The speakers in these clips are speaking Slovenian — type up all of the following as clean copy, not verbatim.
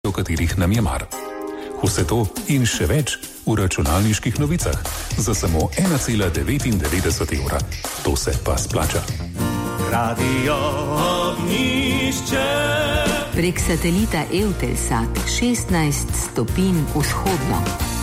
o katerih nam je mar. Vse to in še več v računalniških novicah za samo 1,99 evra. To se pa splača. Radio Ognjišče. Prek satelita Eutelsat 16 stopinj vzhodno.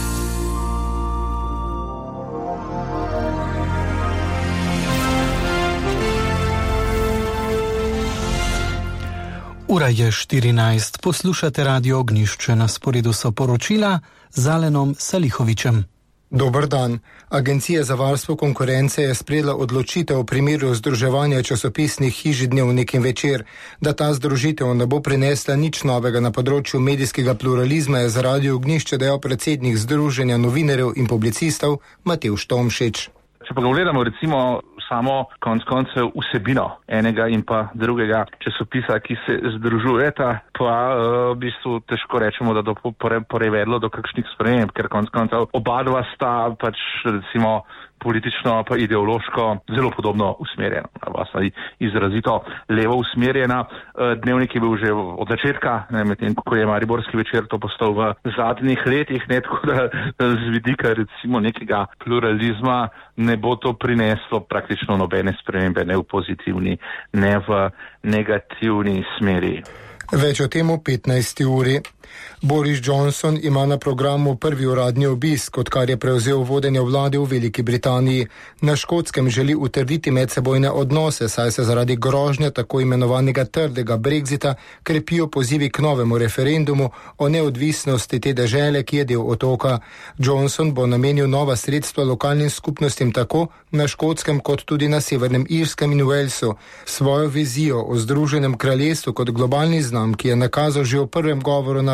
Ura je 14, poslušate Radio Ognjišče, na sporedu so poročila z Alenom Salihovičem. Dober dan. Agencija za varstvo konkurence je sprejela odločitev v primeru združevanja časopisnih hiš Dnevnik in Večer. Da ta združitev ne bo prinesla nič novega na področju medijskega pluralizma, je za Radio Ognjišče dejal predsednik Združenja novinarjev in publicistov Matevž Tomšič. Če pa gledamo recimo samo konec koncev vsebino enega in pa drugega časopisa, ki se združujeta, pa v bistvu težko rečemo, da bo privedlo do kakšnih sprememb, ker konec koncev oba dva sta pač recimo politično pa ideološko zelo podobno usmerjena. Izrazito levo usmerjena. Dnevnik je bil že od začetka, medtem ko je Mariborski Večer to postal v zadnjih letih, tako da z vidika recimo nekega pluralizma ne bo to prineslo praktično nobene spremembe, ne v pozitivni, ne v negativni smeri. Več o tem v 15. uri. Boris Johnson ima na programu prvi uradni obisk, odkar je prevzel vodenje vlade v Veliki Britaniji. Na Škotskem želi utrditi medsebojne odnose, saj se zaradi grožnje tako imenovanega trdega Brexita krepijo pozivi k novemu referendumu o neodvisnosti te dežele, ki je del otoka. Johnson bo namenil nova sredstva lokalnim skupnostim tako na Škotskem kot tudi na Severnem Irskem in Walesu. Svojo vizijo o Združenem kraljestvu kot globalni znam, ki je nakazal že v prvem govoru na